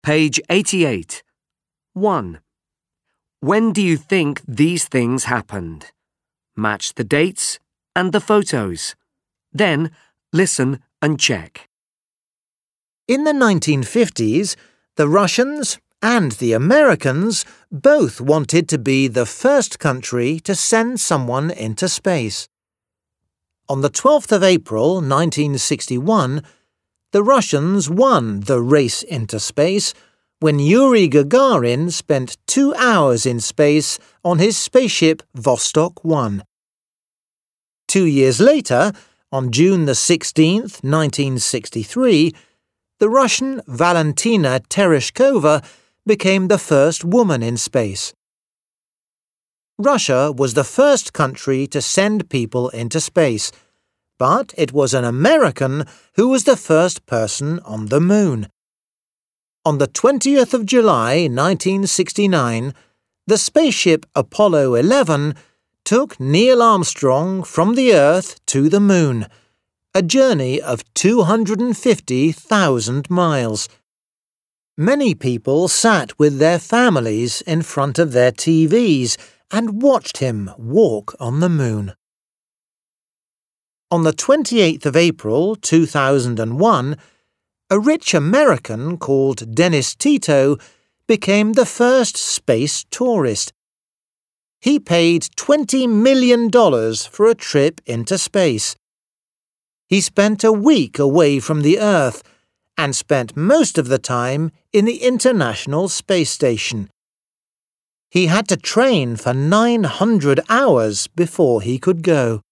Page 88. 1. When do you think these things happened? Match the dates and the photos. Then, listen and check. In the 1950s, the Russians and the Americans both wanted to be the first country to send someone into space. On the 12th of April 1961, the Russians won the race into space when Yuri Gagarin spent 2 hours in space on his spaceship Vostok 1. 2 years later, on June the 16th, 1963, the Russian Valentina Tereshkova became the first woman in space. Russia was the first country to send people into space, but it was an American who was the first person on the moon. On the 20th of July, 1969, the spaceship Apollo 11 took Neil Armstrong from the Earth to the moon, a journey of 250,000 miles. Many people sat with their families in front of their TVs and watched him walk on the moon. On the 28th of April 2001, a rich American called Dennis Tito became the first space tourist. He paid $20 million for a trip into space. He spent a week away from the Earth and spent most of the time in the International Space Station. He had to train for 900 hours before he could go.